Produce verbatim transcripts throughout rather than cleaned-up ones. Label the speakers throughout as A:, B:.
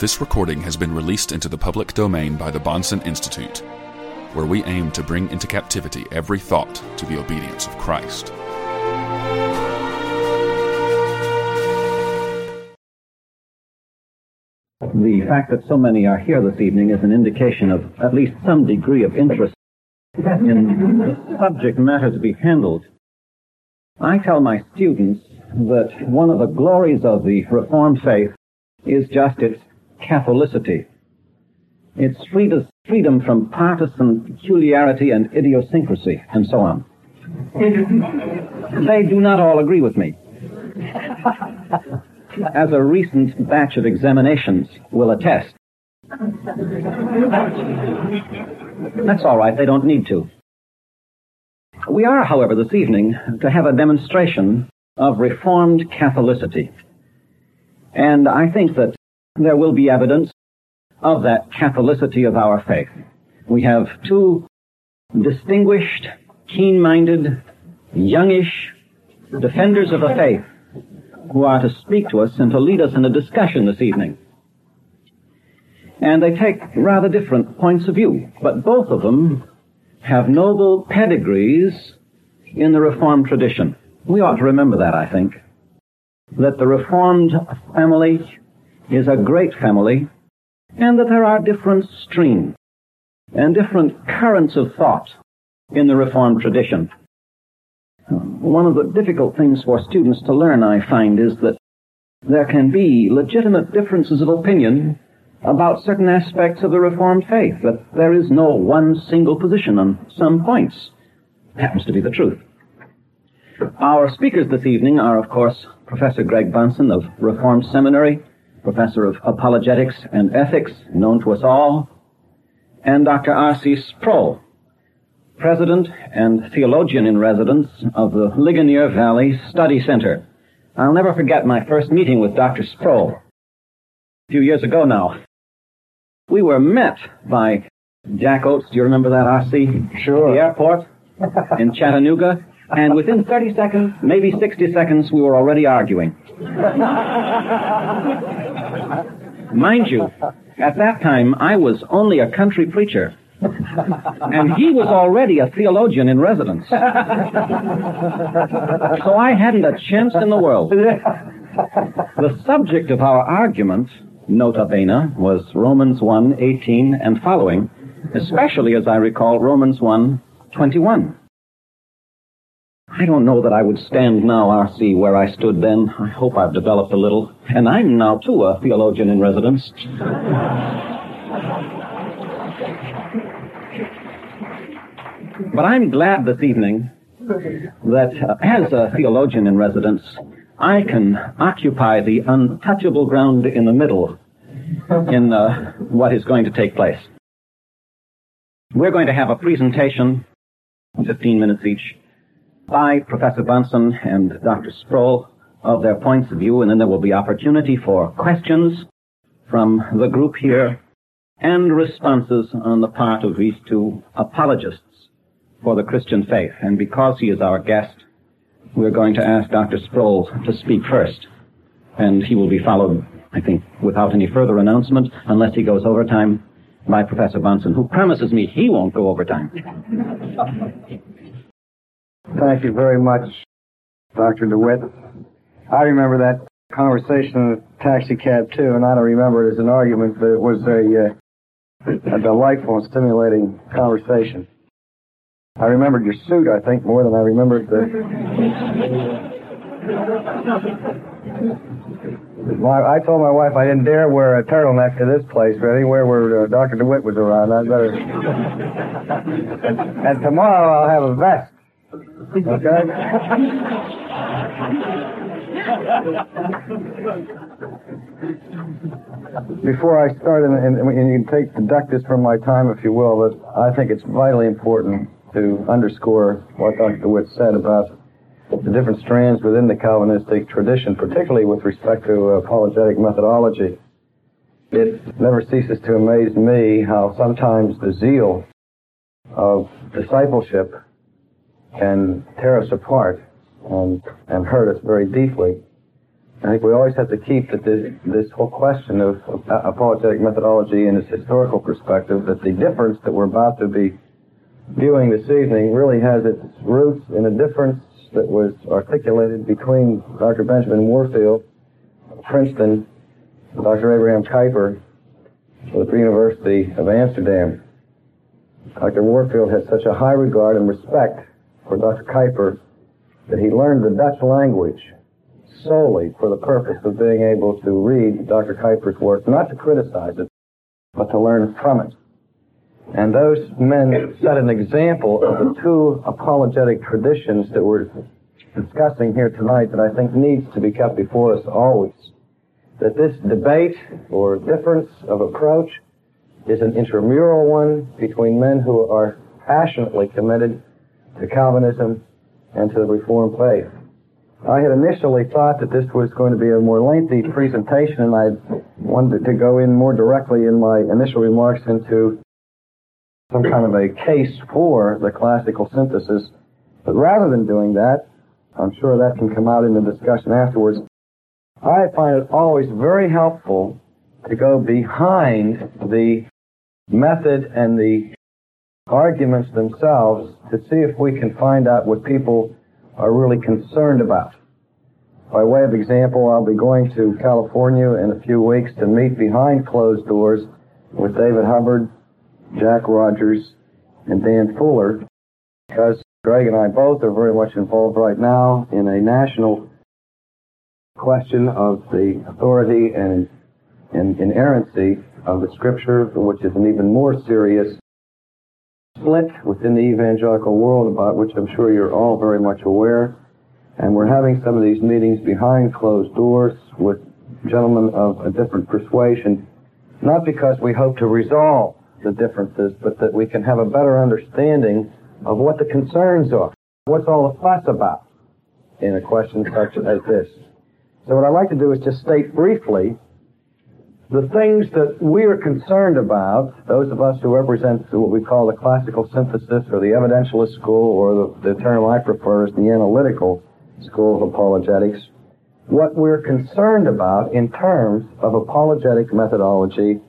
A: This recording has been released into the public domain by the Bahnsen Institute, where we aim to bring into captivity every thought to the obedience of Christ.
B: The fact that so many are here this evening is an indication of at least some degree of interest in the subject matter to be handled. I tell my students that one of the glories of the Reformed faith is just its Catholicity. Its freedom from partisan peculiarity and idiosyncrasy, and so on. They do not all agree with me. As a recent batch of examinations will attest. That's all right, they don't need to. We are, however, this evening to have a demonstration of Reformed Catholicity. And I think that there will be evidence of that Catholicity of our faith. We have two distinguished, keen-minded, youngish defenders of the faith who are to speak to us and to lead us in a discussion this evening. And they take rather different points of view, but both of them have noble pedigrees in the Reformed tradition. We ought to remember that, I think, that the Reformed family is a great family, and that there are different streams and different currents of thought in the Reformed tradition. One of the difficult things for students to learn, I find, is that there can be legitimate differences of opinion about certain aspects of the Reformed faith, that there is no one single position on some points. It happens to be the truth. Our speakers this evening are, of course, Professor Greg Bahnsen of Reformed Seminary, Professor of Apologetics and Ethics, known to us all, and Doctor R C Sproul, President and Theologian in Residence of the Ligonier Valley Study Center. I'll never forget my first meeting with Doctor Sproul, a few years ago now. We were met by Jack Oates, do you remember that, R C?
C: Sure.
B: At the airport in Chattanooga, and within thirty seconds, maybe sixty seconds, we were already arguing. Mind you, at that time, I was only a country preacher, and he was already a theologian in residence. So I hadn't a chance in the world. The subject of our argument, nota bene, was Romans one eighteen and following, especially as I recall Romans one twenty-one. I don't know that I would stand now, R C, where I stood then. I hope I've developed a little. And I'm now, too, a theologian in residence. But I'm glad this evening that, uh, as a theologian in residence, I can occupy the untouchable ground in the middle in uh, what is going to take place. We're going to have a presentation, fifteen minutes each, by Professor Bahnsen and Doctor Sproul of their points of view, and then there will be opportunity for questions from the group here and responses on the part of these two apologists for the Christian faith. And because he is our guest, we're going to ask Doctor Sproul to speak first, and he will be followed, I think, without any further announcement, unless he goes overtime, by Professor Bahnsen, who promises me he won't go overtime.
C: Thank you very much, Doctor DeWitt. I remember that conversation in the taxi cab, too, and I don't remember it as an argument, but it was a, uh, a delightful and stimulating conversation. I remembered your suit, I think, more than I remembered the... my, I told my wife I didn't dare wear a turtleneck to this place, but anywhere where uh, Doctor DeWitt was around, I'd better... and, and tomorrow I'll have a vest. Okay? Before I start, and, and, and you can take deduct this from my time, if you will, but I think it's vitally important to underscore what Doctor DeWitt said about the different strands within the Calvinistic tradition, particularly with respect to apologetic methodology. It never ceases to amaze me how sometimes the zeal of discipleship can tear us apart and, and hurt us very deeply I think we always have to keep that this, this whole question of, of apologetic methodology in its historical perspective, that the difference that we're about to be viewing this evening really has its roots in a difference that was articulated between Doctor Benjamin Warfield of Princeton and Doctor Abraham Kuyper of the Free University of Amsterdam. Doctor Warfield had such a high regard and respect for Doctor Kuyper that he learned the Dutch language solely for the purpose of being able to read Doctor Kuyper's work, not to criticize it, but to learn from it. And those men set an example of the two apologetic traditions that we're discussing here tonight that I think needs to be kept before us always. That this debate or difference of approach is an intramural one between men who are passionately committed to Calvinism and to the Reformed faith. I had initially thought that this was going to be a more lengthy presentation, and I wanted to go in more directly in my initial remarks into some kind of a case for the classical synthesis. But rather than doing that, I'm sure that can come out in the discussion afterwards, I find it always very helpful to go behind the method and the arguments themselves to see if we can find out what people are really concerned about. By way of example, I'll be going to California in a few weeks to meet behind closed doors with David Hubbard, Jack Rogers, and Dan Fuller, because Greg and I both are very much involved right now in a national question of the authority and, and inerrancy of the Scripture, which is an even more serious split within the evangelical world, about which I'm sure you're all very much aware. And we're having some of these meetings behind closed doors with gentlemen of a different persuasion, not because we hope to resolve the differences, but that we can have a better understanding of what the concerns are. What's all the fuss about in a question such as this? So what I'd like to do is just state briefly the things that we are concerned about, those of us who represent what we call the classical synthesis or the evidentialist school, or the, the term I prefer is the analytical school of apologetics, what we're concerned about in terms of apologetic methodology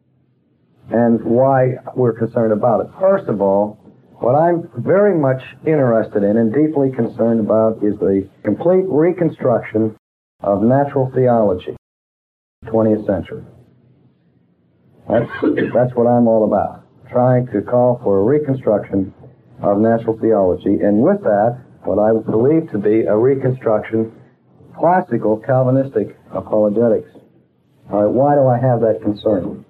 C: and why we're concerned about it. First of all, what I'm very much interested in and deeply concerned about is the complete reconstruction of natural theology, twentieth century. That's, that's what I'm all about, trying to call for a reconstruction of natural theology, and with that, what I believe to be a reconstruction, classical Calvinistic apologetics. All right, why do I have that concern?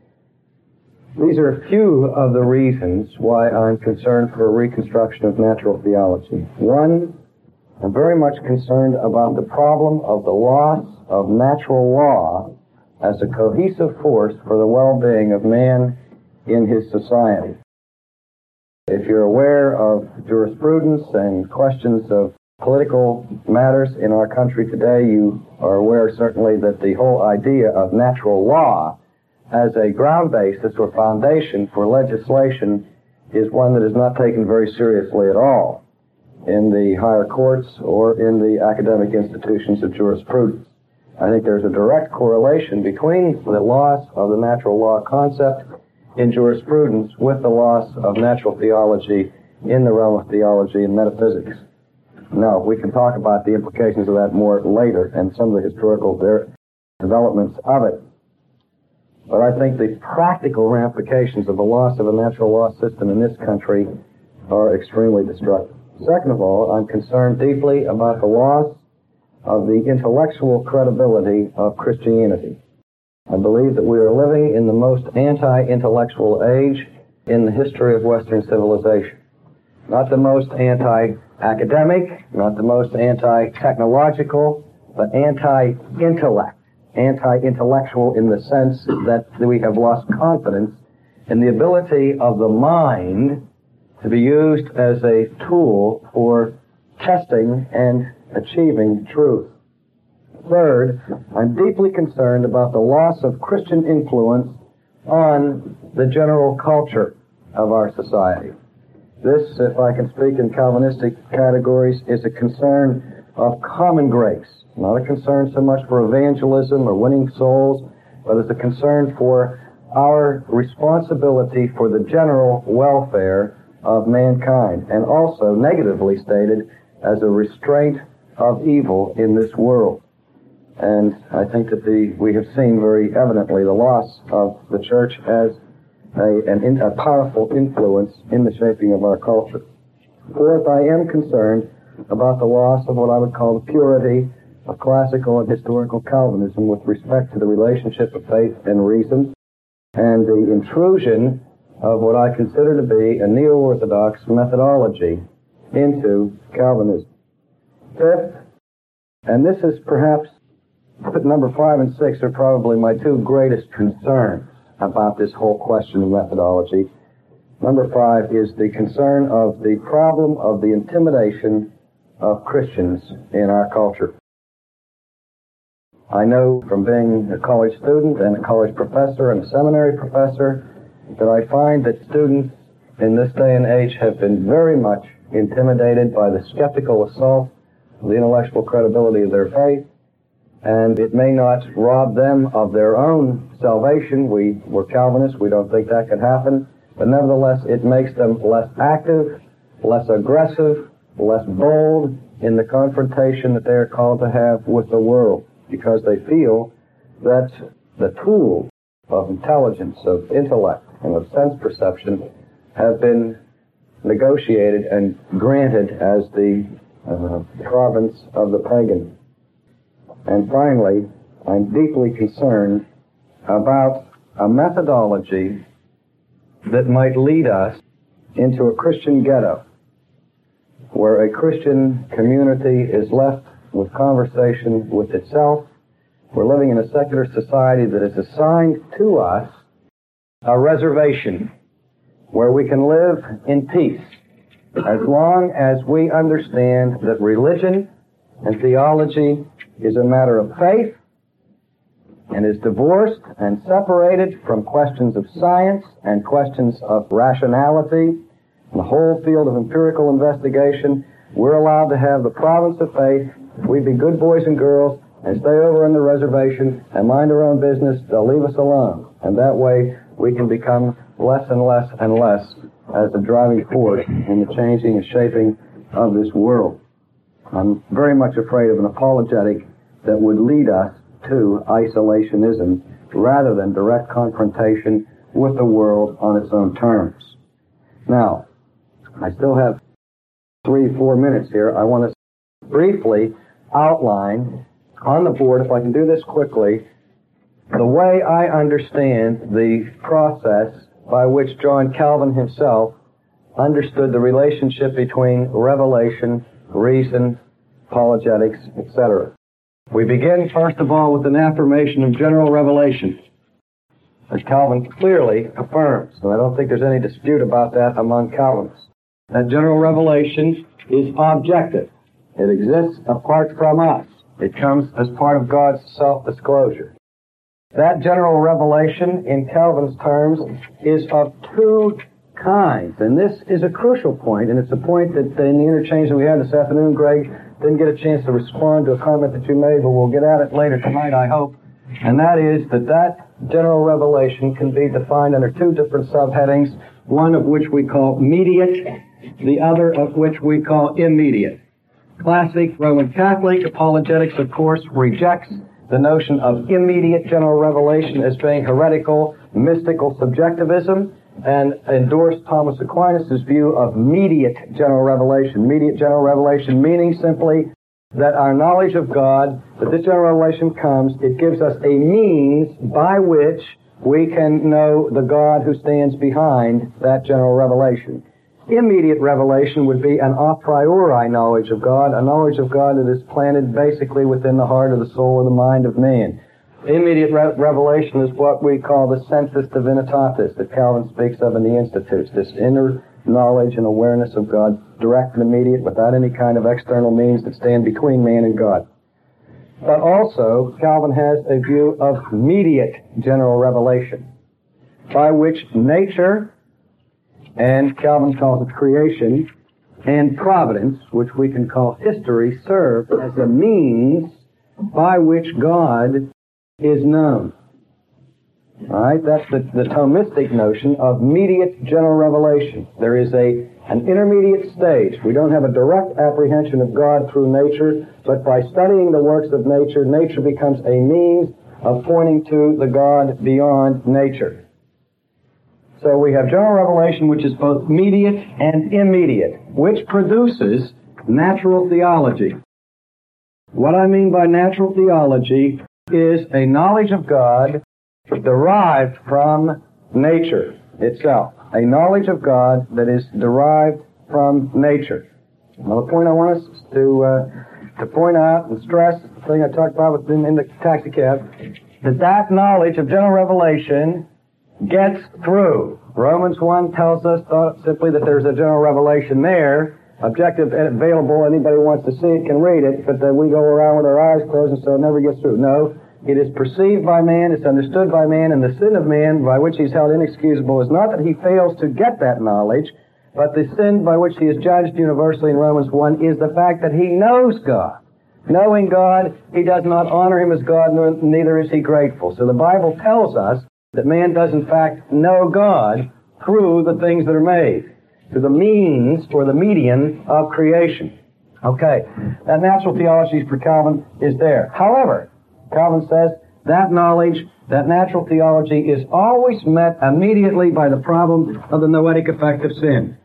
C: These are a few of the reasons why I'm concerned for a reconstruction of natural theology. One, I'm very much concerned about the problem of the loss of natural law as a cohesive force for the well-being of man in his society. If you're aware of jurisprudence and questions of political matters in our country today, you are aware certainly that the whole idea of natural law as a ground basis or foundation for legislation is one that is not taken very seriously at all in the higher courts or in the academic institutions of jurisprudence. I think there's a direct correlation between the loss of the natural law concept in jurisprudence with the loss of natural theology in the realm of theology and metaphysics. Now, we can talk about the implications of that more later and some of the historical de- developments of it. But I think the practical ramifications of the loss of a natural law system in this country are extremely destructive. Second of all, I'm concerned deeply about the loss of the intellectual credibility of Christianity. I believe that we are living in the most anti-intellectual age in the history of Western civilization. Not the most anti-academic, not the most anti-technological, but anti-intellect. Anti-intellectual in the sense that we have lost confidence in the ability of the mind to be used as a tool for testing and achieving truth. Third, I'm deeply concerned about the loss of Christian influence on the general culture of our society. This, if I can speak in Calvinistic categories, is a concern of common grace. Not a concern so much for evangelism or winning souls, but as a concern for our responsibility for the general welfare of mankind, and also, negatively stated, as a restraint of evil in this world. And I think that the we have seen very evidently the loss of the church as a, an, a powerful influence in the shaping of our culture. Fourth, I am concerned about the loss of what I would call the purity of classical and historical Calvinism with respect to the relationship of faith and reason, and the intrusion of what I consider to be a neo-orthodox methodology into Calvinism. Fifth, and this is perhaps, number five and six are probably my two greatest concerns about this whole question of methodology. Number five is the concern of the problem of the intimidation of Christians in our culture. I know from being a college student and a college professor and a seminary professor that I find that students in this day and age have been very much intimidated by the skeptical assault of the intellectual credibility of their faith, and it may not rob them of their own salvation. We were Calvinists, we don't think that could happen, but nevertheless it makes them less active, less aggressive, less bold in the confrontation that they are called to have with the world, because they feel that the tools of intelligence, of intellect, and of sense perception have been negotiated and granted as the uh, province of the pagan. And finally, I'm deeply concerned about a methodology that might lead us into a Christian ghetto, where a Christian community is left with conversation with itself. We're living in a secular society that has assigned to us a reservation where we can live in peace as long as we understand that religion and theology is a matter of faith and is divorced and separated from questions of science and questions of rationality. In the whole field of empirical investigation, we're allowed to have the province of faith. We be good boys and girls and stay over in the reservation and mind our own business. They'll leave us alone. And that way we can become less and less and less as a driving force in the changing and shaping of this world. I'm very much afraid of an apologetic that would lead us to isolationism rather than direct confrontation with the world on its own terms. Now, I still have three, four minutes here. I want to briefly outline on the board, if I can do this quickly, the way I understand the process by which John Calvin himself understood the relationship between revelation, reason, apologetics, et cetera. We begin, first of all, with an affirmation of general revelation, as Calvin clearly affirms, and I don't think there's any dispute about that among Calvinists. That general revelation is objective. It exists apart from us. It comes as part of God's self-disclosure. That general revelation, in Calvin's terms, is of two kinds, and this is a crucial point, and it's a point that in the interchange that we had this afternoon, Greg didn't get a chance to respond to a comment that you made, but we'll get at it later tonight, I hope, and that is that that general revelation can be defined under two different subheadings, one of which we call mediate, the other of which we call immediate. Classic Roman Catholic apologetics, of course, rejects the notion of immediate general revelation as being heretical, mystical subjectivism, and endorsed Thomas Aquinas' view of mediate general revelation. Mediate general revelation meaning simply that our knowledge of God, that this general revelation comes, it gives us a means by which we can know the God who stands behind that general revelation. Immediate revelation would be an a priori knowledge of God, a knowledge of God that is planted basically within the heart of the soul or the mind of man. Immediate re- revelation is what we call the sensus divinitatis that Calvin speaks of in the Institutes, this inner knowledge and awareness of God, direct and immediate, without any kind of external means that stand between man and God. But also, Calvin has a view of mediate general revelation, by which nature, and Calvin calls it creation, and providence, which we can call history, serve as a means by which God is known. All right, that's the, the Thomistic notion of mediate general revelation. There is a an intermediate stage. We don't have a direct apprehension of God through nature, but by studying the works of nature, nature becomes a means of pointing to the God beyond nature. So we have general revelation, which is both mediate and immediate, which produces natural theology. What I mean by natural theology is a knowledge of God derived from nature itself. A knowledge of God that is derived from nature. Now, the point I want us to uh, to point out and stress, the thing I talked about within in the taxi cab, that that knowledge of general revelation gets through. Romans one tells us simply that there's a general revelation there, objective and available. Anybody who wants to see it can read it, but then we go around with our eyes closed and so it never gets through. No. It is perceived by man, it's understood by man, and the sin of man by which he's held inexcusable is not that he fails to get that knowledge, but the sin by which he is judged universally in Romans one is the fact that he knows God. Knowing God, he does not honor him as God, nor, neither is he grateful. So the Bible tells us that man does in fact know God through the things that are made, through the means or the median of creation. Okay, that natural theology for Calvin is there. However, Calvin says that knowledge, that natural theology, is always met immediately by the problem of the noetic effect of sin.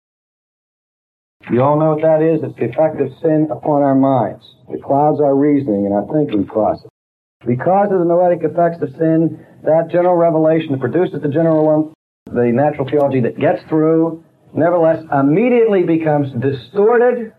C: You all know what that is? It's the effect of sin upon our minds. It clouds our reasoning and our thinking process. Because of the noetic effects of sin, that general revelation that produces the general one, the natural theology that gets through, nevertheless immediately becomes distorted,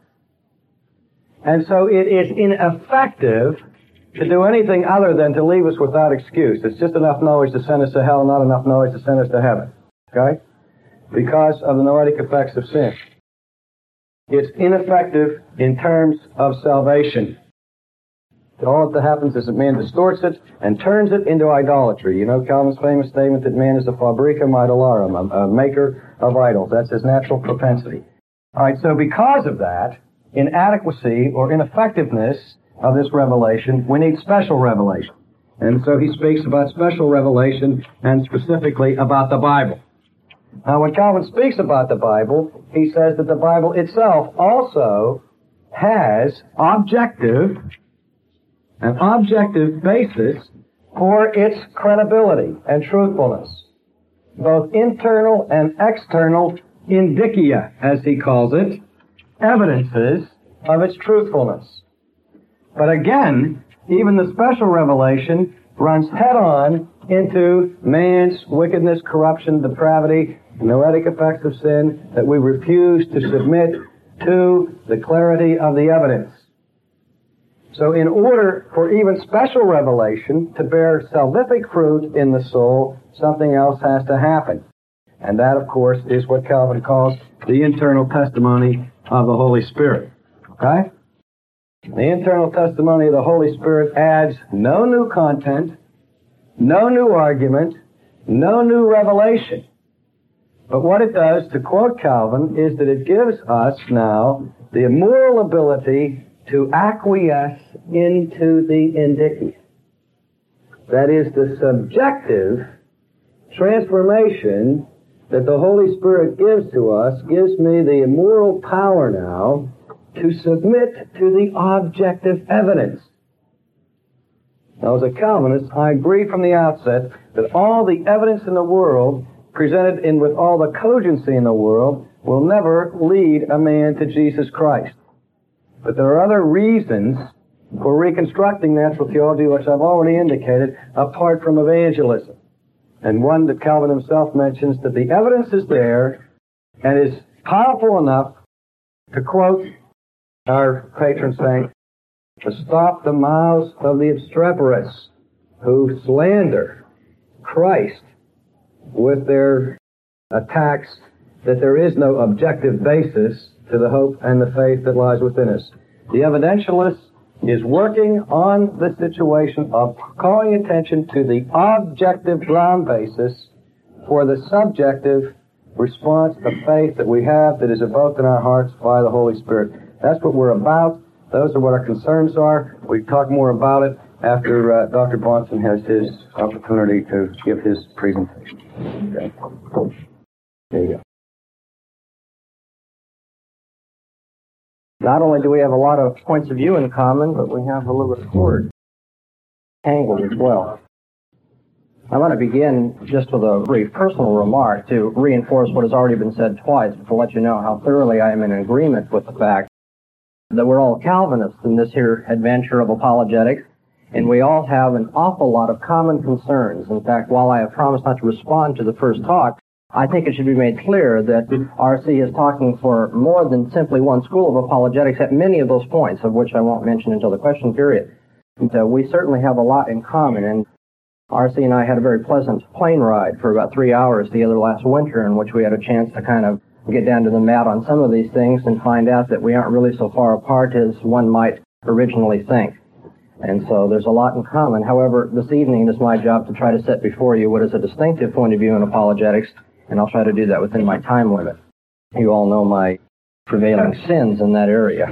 C: and so it is ineffective to do anything other than to leave us without excuse. It's just enough knowledge to send us to hell, not enough knowledge to send us to heaven. Okay? Because of the noetic effects of sin. It's ineffective in terms of salvation. All that happens is that man distorts it and turns it into idolatry. You know Calvin's famous statement that man is a fabricum idolarum, a, a maker of idols. That's his natural propensity. All right, so because of that, inadequacy or ineffectiveness of this revelation, we need special revelation. And so he speaks about special revelation and specifically about the Bible. Now, when Calvin speaks about the Bible, he says that the Bible itself also has objective, an objective basis for its credibility and truthfulness. Both internal and external indicia, as he calls it, evidences of its truthfulness. But again, even the special revelation runs head-on into man's wickedness, corruption, depravity, noetic effects of sin, that we refuse to submit to the clarity of the evidence. So in order for even special revelation to bear salvific fruit in the soul, something else has to happen. And that, of course, is what Calvin calls the internal testimony of the Holy Spirit. Okay? The internal testimony of the Holy Spirit adds no new content, no new argument, no new revelation. But what it does, to quote Calvin, is that it gives us now the moral ability to acquiesce into the indicia. That is, the subjective transformation that the Holy Spirit gives to us gives me the moral power now to submit to the objective evidence. Now, as a Calvinist, I agree from the outset that all the evidence in the world, presented in with all the cogency in the world, will never lead a man to Jesus Christ. But there are other reasons for reconstructing natural theology, which I've already indicated, apart from evangelism. And one that Calvin himself mentions, that the evidence is there and is powerful enough to quote our patron saint, to stop the mouths of the obstreperous who slander Christ with their attacks that there is no objective basis to the hope and the faith that lies within us. The evidentialist is working on the situation of calling attention to the objective ground basis for the subjective response of faith that we have that is evoked in our hearts by the Holy Spirit. That's what we're about. Those are what our concerns are. We talk more about it after uh, Doctor Bahnsen has his opportunity to give his presentation. Okay. There you go.
D: Not only do we have a lot of points of view in common, but we have a little bit of word tangled as well. I want to begin just with a brief personal remark to reinforce what has already been said twice, but to let you know how thoroughly I am in agreement with the fact that we're all Calvinists in this here adventure of apologetics, and we all have an awful lot of common concerns. In fact, while I have promised not to respond to the first talk, I think it should be made clear that R C is talking for more than simply one school of apologetics at many of those points, of which I won't mention until the question period. And, uh, we certainly have a lot in common, and R C and I had a very pleasant plane ride for about three hours the other last winter, in which we had a chance to kind of get down to the mat on some of these things and find out that we aren't really so far apart as one might originally think. And so there's a lot in common. However, this evening it is my job to try to set before you what is a distinctive point of view in apologetics, and I'll try to do that within my time limit. You all know my prevailing sins in that area.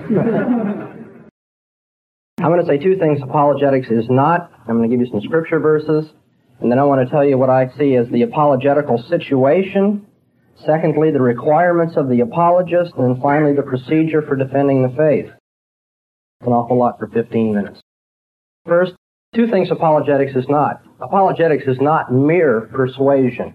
D: I'm going to say two things apologetics is not. I'm going to give you some scripture verses, and then I want to tell you what I see as the apologetical situation. Secondly, the requirements of the apologist, and then finally the procedure for defending the faith. It's an awful lot for fifteen minutes. First, two things apologetics is not. Apologetics is not mere persuasion.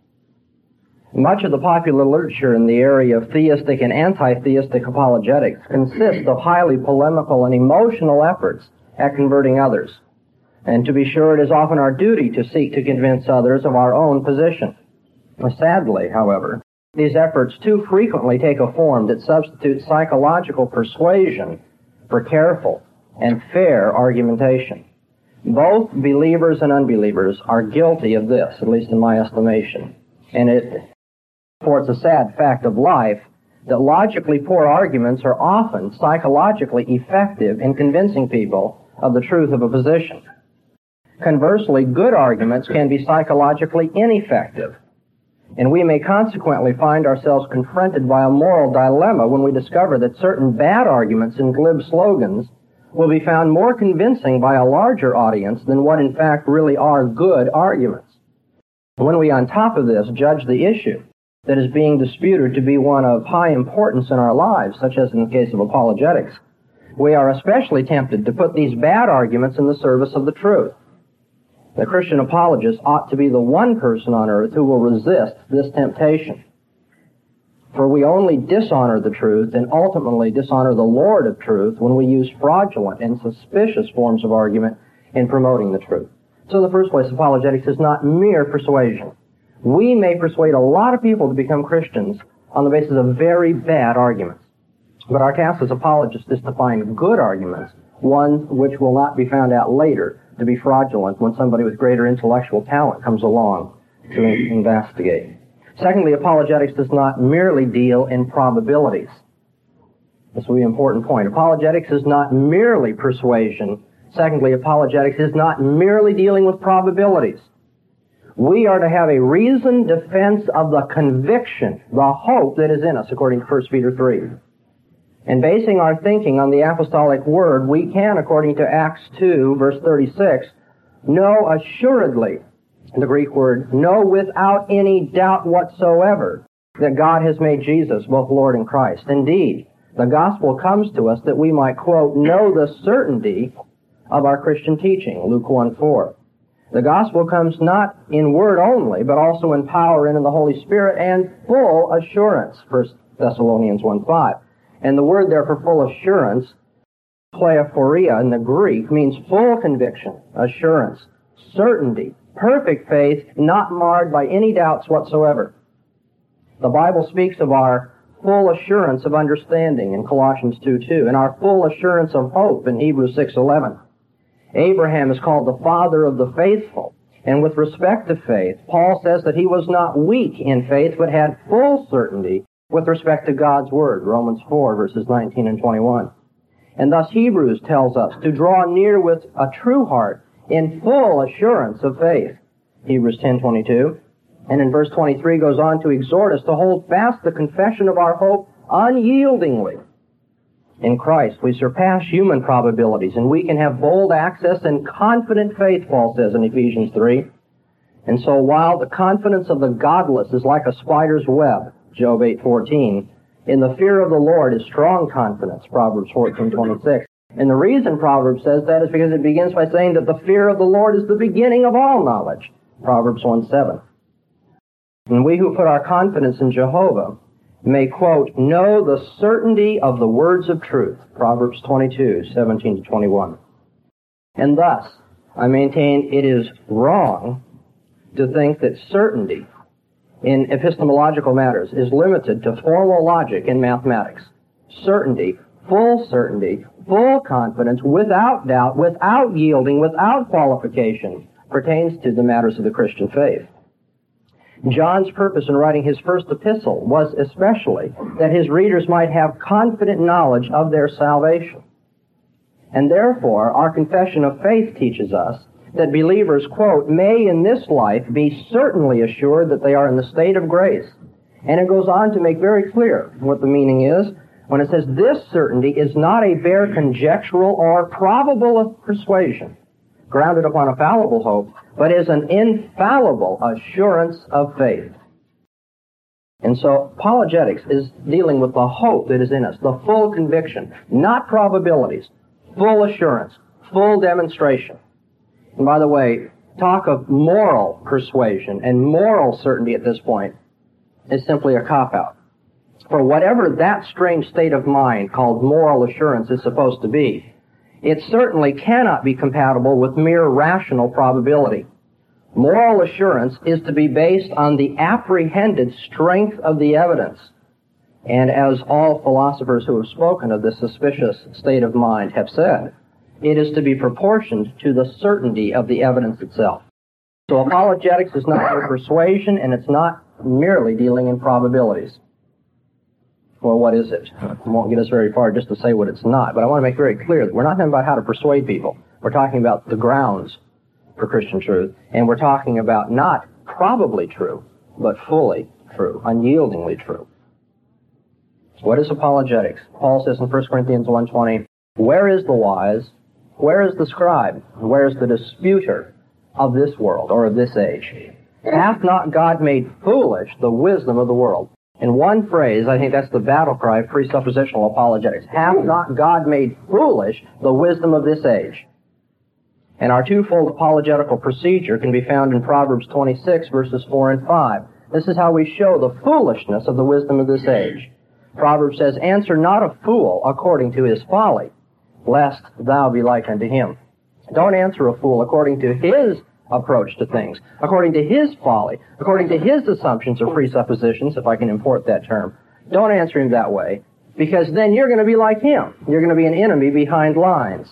D: Much of the popular literature in the area of theistic and anti-theistic apologetics consists of highly polemical and emotional efforts at converting others. And to be sure, it is often our duty to seek to convince others of our own position. Sadly, however, these efforts too frequently take a form that substitutes psychological persuasion for careful and fair argumentation. Both believers and unbelievers are guilty of this, at least in my estimation. And it For it's a sad fact of life that logically poor arguments are often psychologically effective in convincing people of the truth of a position. Conversely, good arguments can be psychologically ineffective, and we may consequently find ourselves confronted by a moral dilemma when we discover that certain bad arguments and glib slogans will be found more convincing by a larger audience than what in fact really are good arguments. When we, on top of this, judge the issue that is being disputed to be one of high importance in our lives, such as in the case of apologetics, we are especially tempted to put these bad arguments in the service of the truth. The Christian apologist ought to be the one person on earth who will resist this temptation. For we only dishonor the truth and ultimately dishonor the Lord of truth when we use fraudulent and suspicious forms of argument in promoting the truth. So in the first place, apologetics is not mere persuasion. We may persuade a lot of people to become Christians on the basis of very bad arguments. But our task as apologists is to find good arguments, ones which will not be found out later to be fraudulent when somebody with greater intellectual talent comes along to investigate. Secondly, apologetics does not merely deal in probabilities. This will be an important point. Apologetics is not merely persuasion. Secondly, apologetics is not merely dealing with probabilities. We are to have a reasoned defense of the conviction, the hope that is in us, according to First Peter three. And basing our thinking on the apostolic word, we can, according to Acts two, verse thirty-six, know assuredly, the Greek word, know without any doubt whatsoever, that God has made Jesus both Lord and Christ. Indeed, the gospel comes to us that we might, quote, know the certainty of our Christian teaching, Luke one four. The gospel comes not in word only, but also in power and in the Holy Spirit and full assurance, First Thessalonians one five. And the word there for full assurance, pleiaphoria in the Greek, means full conviction, assurance, certainty, perfect faith, not marred by any doubts whatsoever. The Bible speaks of our full assurance of understanding in Colossians two two, and our full assurance of hope in Hebrews six eleven. Abraham is called the father of the faithful, and with respect to faith, Paul says that he was not weak in faith, but had full certainty with respect to God's Word, Romans four, verses nineteen and twenty-one. And thus Hebrews tells us to draw near with a true heart in full assurance of faith, Hebrews ten twenty-two. And in verse twenty-three goes on to exhort us to hold fast the confession of our hope unyieldingly. In Christ, we surpass human probabilities, and we can have bold access and confident faith, Paul says in Ephesians three. And so while the confidence of the godless is like a spider's web, Job eight fourteen, in the fear of the Lord is strong confidence, Proverbs fourteen twenty-six. And the reason Proverbs says that is because it begins by saying that the fear of the Lord is the beginning of all knowledge, Proverbs one seven. And we who put our confidence in Jehovah may, quote, know the certainty of the words of truth, Proverbs twenty-two seventeen to twenty-one. And thus, I maintain it is wrong to think that certainty in epistemological matters is limited to formal logic in mathematics. Certainty, full certainty, full confidence, without doubt, without yielding, without qualification, pertains to the matters of the Christian faith. John's purpose in writing his first epistle was especially that his readers might have confident knowledge of their salvation. And therefore, our confession of faith teaches us that believers, quote, may in this life be certainly assured that they are in the state of grace. And it goes on to make very clear what the meaning is when it says this certainty is not a bare conjectural or probable persuasion, grounded upon a fallible hope, but is an infallible assurance of faith. And so apologetics is dealing with the hope that is in us, the full conviction, not probabilities, full assurance, full demonstration. And by the way, talk of moral persuasion and moral certainty at this point is simply a cop-out. For whatever that strange state of mind called moral assurance is supposed to be, it certainly cannot be compatible with mere rational probability. Moral assurance is to be based on the apprehended strength of the evidence. And as all philosophers who have spoken of this suspicious state of mind have said, it is to be proportioned to the certainty of the evidence itself. So apologetics is not mere persuasion, and it's not merely dealing in probabilities. Well, what is it? It won't get us very far just to say what it's not, but I want to make very clear that we're not talking about how to persuade people. We're talking about the grounds for Christian truth, and we're talking about not probably true, but fully true, unyieldingly true. What is apologetics? Paul says in First Corinthians one twenty, where is the wise? Where is the scribe? Where is the disputer of this world, or of this age? Hath not God made foolish the wisdom of the world? In one phrase, I think that's the battle cry of presuppositional apologetics. Hath not God made foolish the wisdom of this age? And our twofold apologetical procedure can be found in Proverbs twenty-six, verses four and five. This is how we show the foolishness of the wisdom of this age. Proverbs says, answer not a fool according to his folly, lest thou be like unto him. Don't answer a fool according to his approach to things, according to his folly, according to his assumptions or presuppositions, if I can import that term. Don't answer him that way, because then you're going to be like him. You're going to be an enemy behind lines.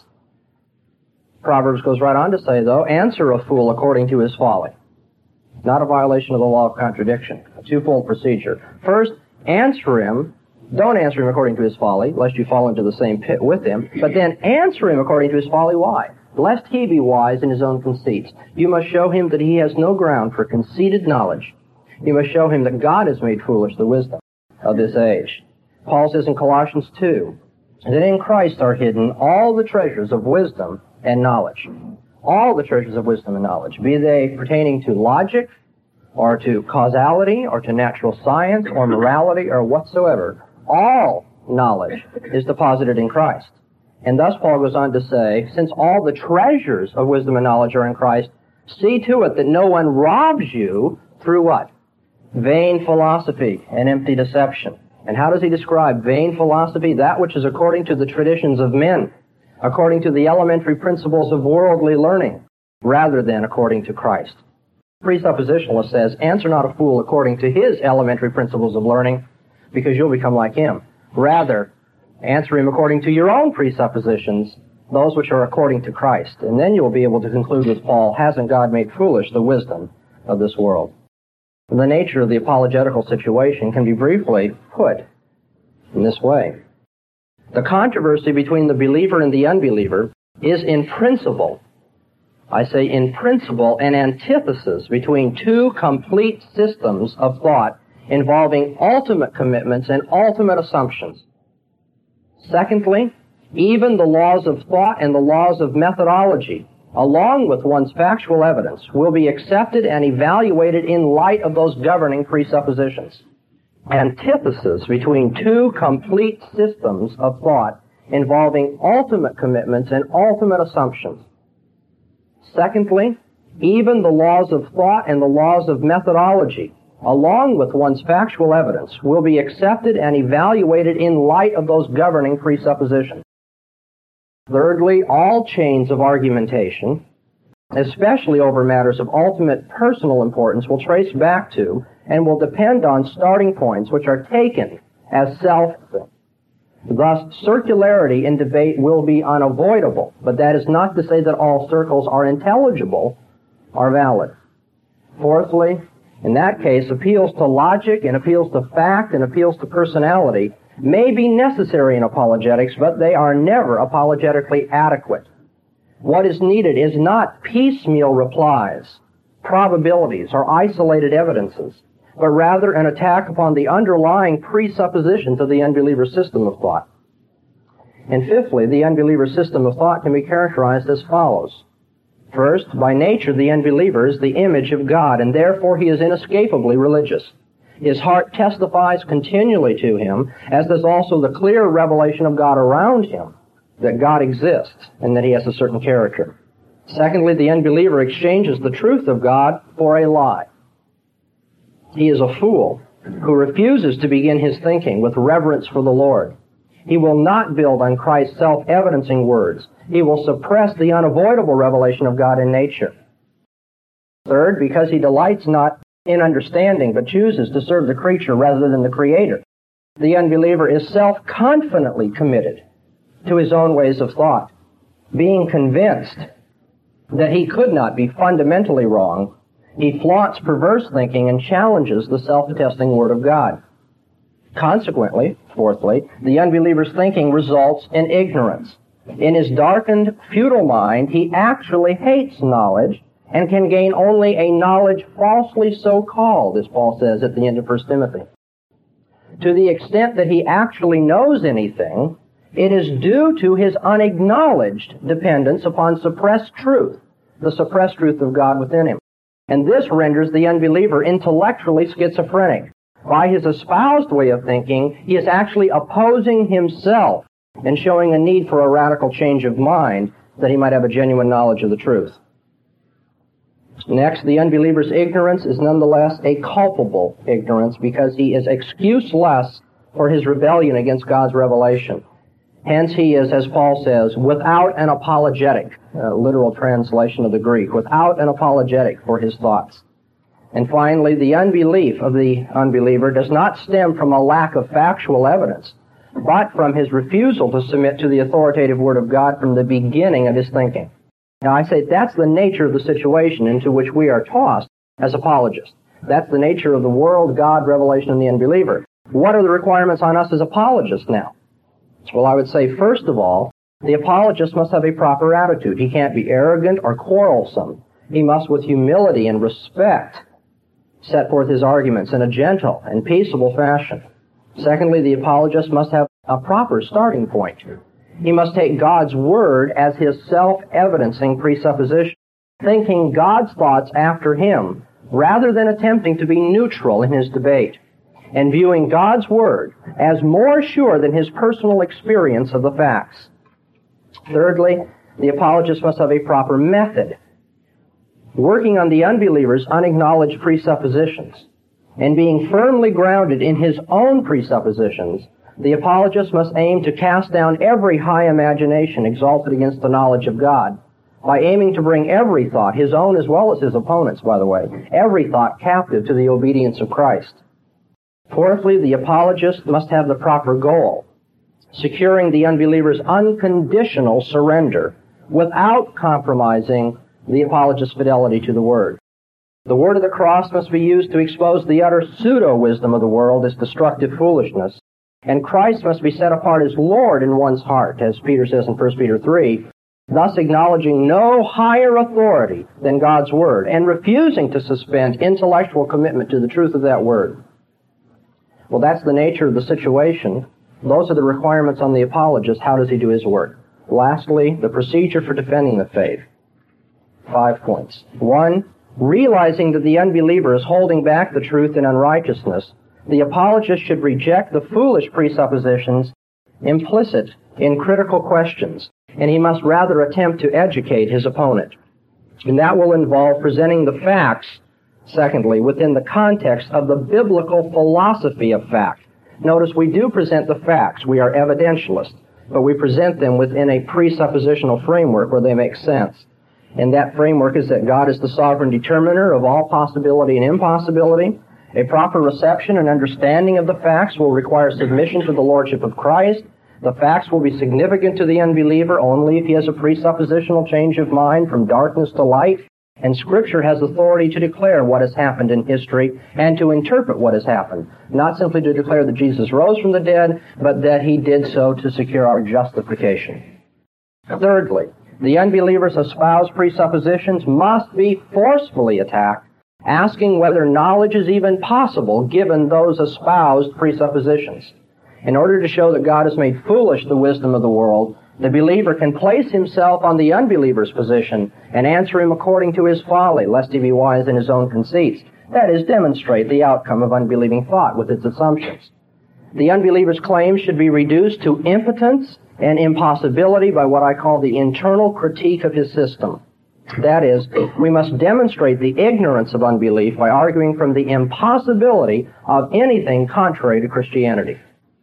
D: Proverbs goes right on to say, though, answer a fool according to his folly. Not a violation of the law of contradiction. A twofold procedure. First, answer him. Don't answer him according to his folly, lest you fall into the same pit with him. But then answer him according to his folly. Why? Lest he be wise in his own conceits. You must show him that he has no ground for conceited knowledge. You must show him that God has made foolish the wisdom of this age. Paul says in Colossians two, that in Christ are hidden all the treasures of wisdom and knowledge. All the treasures of wisdom and knowledge, be they pertaining to logic, or to causality, or to natural science, or morality, or whatsoever. All knowledge is deposited in Christ. And thus Paul goes on to say, since all the treasures of wisdom and knowledge are in Christ, see to it that no one robs you through what? Vain philosophy and empty deception. And how does he describe vain philosophy? That which is according to the traditions of men, according to the elementary principles of worldly learning, rather than according to Christ. Presuppositionalist says, answer not a fool according to his elementary principles of learning, because you'll become like him. Rather, answer him according to your own presuppositions, those which are according to Christ. And then you'll be able to conclude with Paul, hasn't God made foolish the wisdom of this world? The nature of the apologetical situation can be briefly put in this way. The controversy between the believer and the unbeliever is in principle I say in principle, an antithesis between two complete systems of thought involving ultimate commitments and ultimate assumptions. Secondly, even the laws of thought and the laws of methodology, along with one's factual evidence, will be accepted and evaluated in light of those governing presuppositions. Antithesis between two complete systems of thought involving ultimate commitments and ultimate assumptions. Secondly, even the laws of thought and the laws of methodology, along with one's factual evidence, will be accepted and evaluated in light of those governing presuppositions. Thirdly, all chains of argumentation, especially over matters of ultimate personal importance, will trace back to and will depend on starting points which are taken as self. Thus, circularity in debate will be unavoidable, but that is not to say that all circles are intelligible or valid. Fourthly, in that case, appeals to logic and appeals to fact and appeals to personality may be necessary in apologetics, but they are never apologetically adequate. What is needed is not piecemeal replies, probabilities, or isolated evidences, but rather an attack upon the underlying presuppositions of the unbeliever's system of thought. And fifthly, the unbeliever's system of thought can be characterized as follows. First, by nature, the unbeliever is the image of God, and therefore he is inescapably religious. His heart testifies continually to him, as does also the clear revelation of God around him, that God exists and that he has a certain character. Secondly, the unbeliever exchanges the truth of God for a lie. He is a fool who refuses to begin his thinking with reverence for the Lord. He will not build on Christ's self-evidencing words. He will suppress the unavoidable revelation of God in nature. Third, because he delights not in understanding, but chooses to serve the creature rather than the Creator, the unbeliever is self-confidently committed to his own ways of thought, being convinced that he could not be fundamentally wrong. He flaunts perverse thinking and challenges the self-attesting Word of God. Consequently, fourthly, the unbeliever's thinking results in ignorance. In his darkened, futile mind, he actually hates knowledge and can gain only a knowledge falsely so called, as Paul says at the end of First Timothy. To the extent that he actually knows anything, it is due to his unacknowledged dependence upon suppressed truth, the suppressed truth of God within him. And this renders the unbeliever intellectually schizophrenic. By his espoused way of thinking, he is actually opposing himself and showing a need for a radical change of mind that he might have a genuine knowledge of the truth. Next, the unbeliever's ignorance is nonetheless a culpable ignorance because he is excuseless for his rebellion against God's revelation. Hence he is, as Paul says, without an apologetic, uh, literal translation of the Greek, without an apologetic for his thoughts. And finally, the unbelief of the unbeliever does not stem from a lack of factual evidence, but from his refusal to submit to the authoritative Word of God from the beginning of his thinking. Now, I say that's the nature of the situation into which we are tossed as apologists. That's the nature of the world, God, revelation, and the unbeliever. What are the requirements on us as apologists now? Well, I would say, first of all, the apologist must have a proper attitude. He can't be arrogant or quarrelsome. He must, with humility and respect, set forth his arguments in a gentle and peaceable fashion. Secondly, the apologist must have a proper starting point. He must take God's Word as his self-evidencing presupposition, thinking God's thoughts after him, rather than attempting to be neutral in his debate, and viewing God's Word as more sure than his personal experience of the facts. Thirdly, the apologist must have a proper method, working on the unbeliever's unacknowledged presuppositions, and being firmly grounded in his own presuppositions. The apologist must aim to cast down every high imagination exalted against the knowledge of God, by aiming to bring every thought, his own as well as his opponents, by the way, every thought captive to the obedience of Christ. Fourthly, the apologist must have the proper goal, securing the unbeliever's unconditional surrender without compromising the apologist's fidelity to the Word. The word of the cross must be used to expose the utter pseudo-wisdom of the world as destructive foolishness, and Christ must be set apart as Lord in one's heart, as Peter says in First Peter three, thus acknowledging no higher authority than God's Word and refusing to suspend intellectual commitment to the truth of that Word. Well, that's the nature of the situation. Those are the requirements on the apologist. How does he do his work? Lastly, the procedure for defending the faith. Five points. One, realizing that the unbeliever is holding back the truth in unrighteousness, the apologist should reject the foolish presuppositions implicit in critical questions, and he must rather attempt to educate his opponent. And that will involve presenting the facts, secondly, within the context of the biblical philosophy of fact. Notice we do present the facts. We are evidentialists, but we present them within a presuppositional framework where they make sense. And that framework is that God is the sovereign determiner of all possibility and impossibility. A proper reception and understanding of the facts will require submission to the Lordship of Christ. The facts will be significant to the unbeliever only if he has a presuppositional change of mind from darkness to light. And Scripture has authority to declare what has happened in history and to interpret what has happened. Not simply to declare that Jesus rose from the dead, but that he did so to secure our justification. Thirdly, the unbeliever's espoused presuppositions must be forcefully attacked, asking whether knowledge is even possible given those espoused presuppositions. In order to show that God has made foolish the wisdom of the world, the believer can place himself on the unbeliever's position and answer him according to his folly, lest he be wise in his own conceits. That is, demonstrate the outcome of unbelieving thought with its assumptions. The unbeliever's claims should be reduced to impotence and impossibility by what I call the internal critique of his system. That is, we must demonstrate the ignorance of unbelief by arguing from the impossibility of anything contrary to Christianity.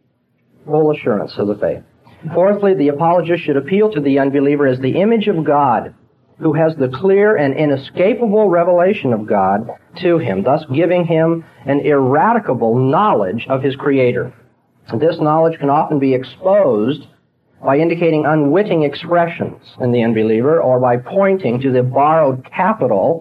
D: Full assurance of the faith. Fourthly, the apologist should appeal to the unbeliever as the image of God, who has the clear and inescapable revelation of God to him, thus giving him an ineradicable knowledge of his Creator. This knowledge can often be exposed by indicating unwitting expressions in the unbeliever or by pointing to the borrowed capital,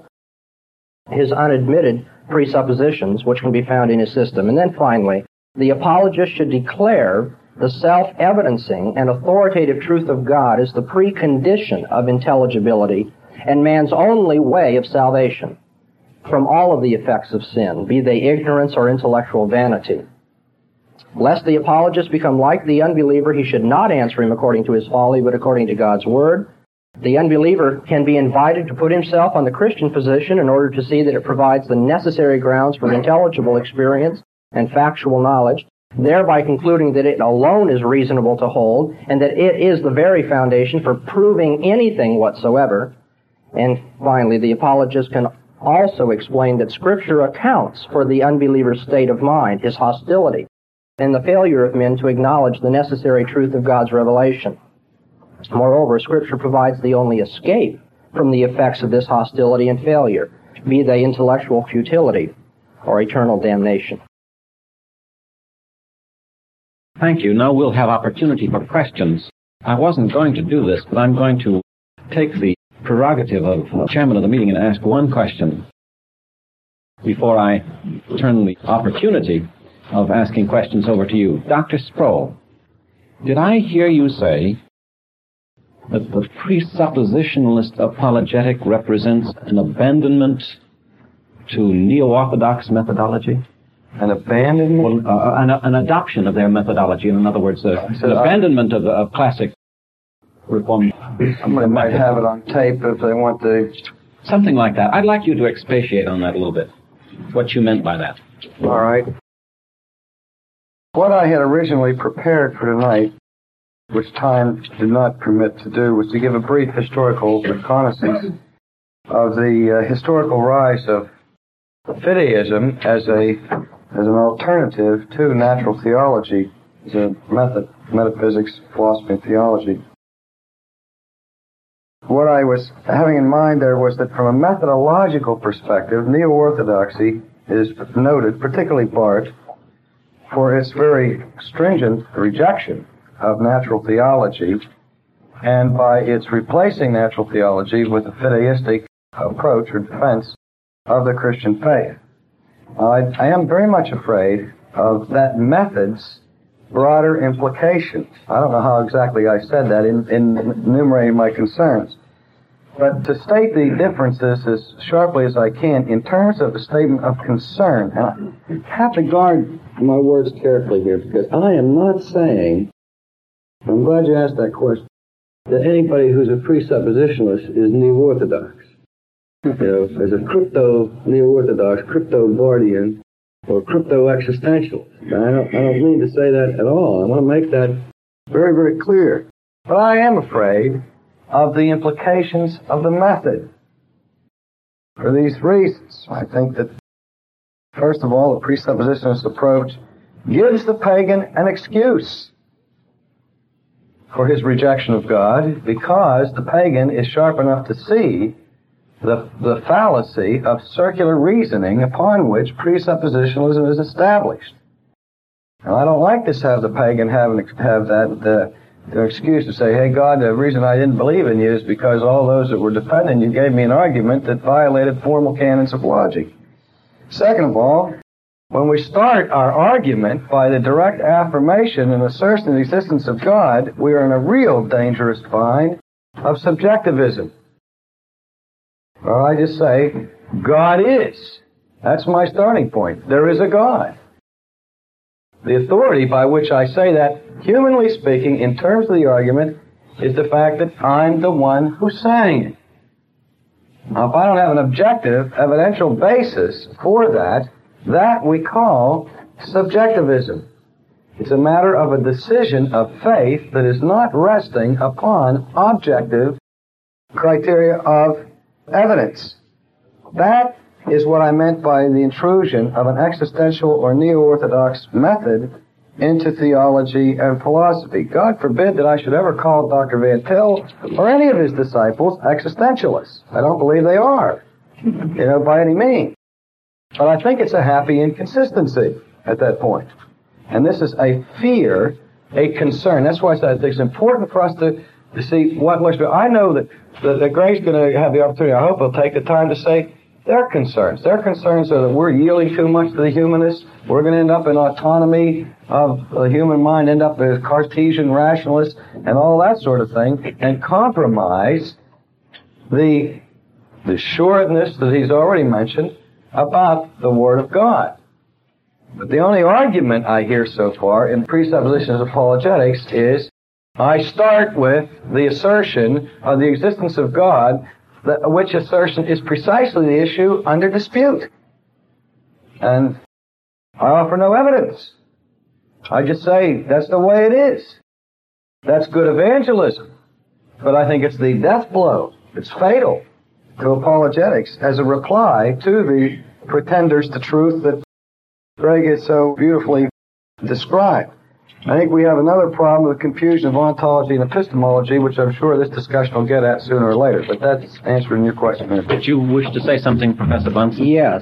D: his unadmitted presuppositions, which can be found in his system. And then finally, the apologist should declare the self-evidencing and authoritative truth of God is the precondition of intelligibility and man's only way of salvation from all of the effects of sin, be they ignorance or intellectual vanity. Lest the apologist become like the unbeliever, he should not answer him according to his folly, but according to God's Word. The unbeliever can be invited to put himself on the Christian position in order to see that it provides the necessary grounds for intelligible experience and factual knowledge, thereby concluding that it alone is reasonable to hold, and that it is the very foundation for proving anything whatsoever. And finally, the apologist can also explain that Scripture accounts for the unbeliever's state of mind, his hostility, and the failure of men to acknowledge the necessary truth of God's revelation. Moreover, Scripture provides the only escape from the effects of this hostility and failure, be they intellectual futility or eternal damnation.
B: Thank you. Now we'll have opportunity for questions. I wasn't going to do this, but I'm going to take the prerogative of uh, chairman of the meeting and ask one question before I turn the opportunity of asking questions over to you. Doctor Sproul, did I hear you say that the presuppositionalist apologetic represents an abandonment to neo-orthodox methodology?
C: An abandonment?
B: Well, uh, an, an adoption of their methodology. In other words, uh, an abandonment of, of classic reform.
C: Somebody might have it on tape if they want to.
B: Something like that. I'd like you to expatiate on that a little bit, what you meant by that.
C: All right. What I had originally prepared for tonight, which time did not permit to do, was to give a brief historical reconnaissance of the uh, historical rise of fideism as a as an alternative to natural theology, as a method, metaphysics, philosophy, and theology. What I was having in mind there was that from a methodological perspective, neo-orthodoxy is noted, particularly Barth, for its very stringent rejection of natural theology, and by its replacing natural theology with a fideistic approach or defense of the Christian faith. I, I am very much afraid of that method's broader implications. I don't know how exactly I said that in, in enumerating my concerns. But to state the differences as sharply as I can in terms of the statement of concern, and I have to guard my words carefully here because I am not saying, I'm glad you asked that question, that anybody who's a presuppositionalist is neo-orthodox. You know, as a crypto-neo-orthodox, crypto-Bardian, or crypto-existentialist. I don't, I don't mean to say that at all. I want to make that very, very clear. But I am afraid of the implications of the method for these reasons. I think that, first of all, the presuppositionist approach gives the pagan an excuse for his rejection of God because the pagan is sharp enough to see the, the fallacy of circular reasoning upon which presuppositionalism is established. And I don't like to have the pagan have, an, have that uh, the excuse to say, hey, God, the reason I didn't believe in you is because all those that were defending you gave me an argument that violated formal canons of logic. Second of all, when we start our argument by the direct affirmation and assertion of the existence of God, we are in a real dangerous bind of subjectivism. Well, I just say, God is. That's my starting point. There is a God. The authority by which I say that, humanly speaking, in terms of the argument, is the fact that I'm the one who's saying it. Now, if I don't have an objective, evidential basis for that, that we call subjectivism. It's a matter of a decision of faith that is not resting upon objective criteria of evidence. That is what I meant by the intrusion of an existential or neo-orthodox method into theology and philosophy. God forbid that I should ever call Doctor Van Til or any of his disciples existentialists. I don't believe they are, you know, by any means. But I think it's a happy inconsistency at that point. And this is a fear, a concern. That's why I said it's important for us to, to see what looks good. I know that, that, that Gray's going to have the opportunity, I hope he'll take the time to say their concerns. Their concerns are that we're yielding too much to the humanists. We're going to end up in autonomy of the human mind, end up as Cartesian rationalists and all that sort of thing, and compromise the, the sureness that he's already mentioned about the Word of God. But the only argument I hear so far in presuppositions apologetics is I start with the assertion of the existence of God, that, which assertion is precisely the issue under dispute. And I offer no evidence. I just say that's the way it is. That's good evangelism. But I think it's the death blow. It's fatal to apologetics as a reply to the pretenders to truth that Greg has so beautifully described. I think we have another problem with confusion of ontology and epistemology, which I'm sure this discussion will get at sooner or later. But that's answering your question.
B: Did you wish to say something, Professor Bunsen?
D: Yes.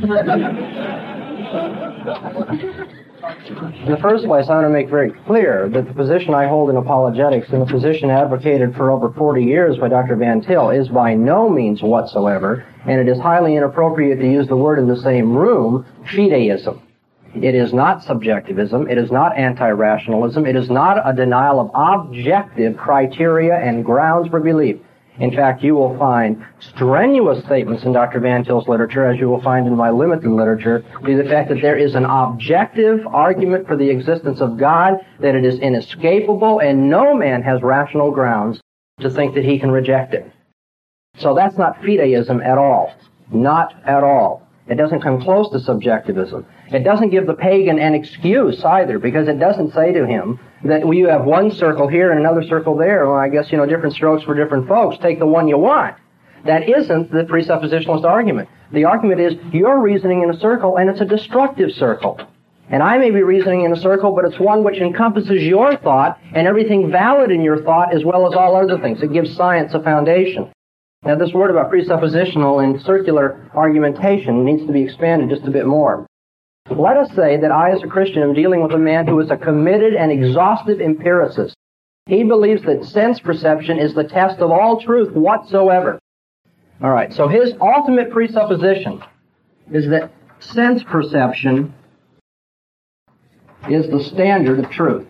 D: In the first place, I want to make very clear that the position I hold in apologetics and the position advocated for over forty years by Doctor Van Til is by no means whatsoever, and it is highly inappropriate to use the word in the same room, fideism. It is not subjectivism. It is not anti-rationalism. It is not a denial of objective criteria and grounds for belief. In fact, you will find strenuous statements in Doctor Van Til's literature, as you will find in my limited literature, to the fact that there is an objective argument for the existence of God, that it is inescapable, and no man has rational grounds to think that he can reject it. So that's not fideism at all. Not at all. It doesn't come close to subjectivism. It doesn't give the pagan an excuse either, because it doesn't say to him that well, you have one circle here and another circle there. Well, I guess, you know, different strokes for different folks. Take the one you want. That isn't the presuppositionalist argument. The argument is you're reasoning in a circle, and it's a destructive circle. And I may be reasoning in a circle, but it's one which encompasses your thought and everything valid in your thought as well as all other things. It gives science a foundation. Now, this word about presuppositional and circular argumentation needs to be expanded just a bit more. Let us say that I, as a Christian, am dealing with a man who is a committed and exhaustive empiricist. He believes that sense perception is the test of all truth whatsoever. All right, so his ultimate presupposition is that sense perception is the standard of truth.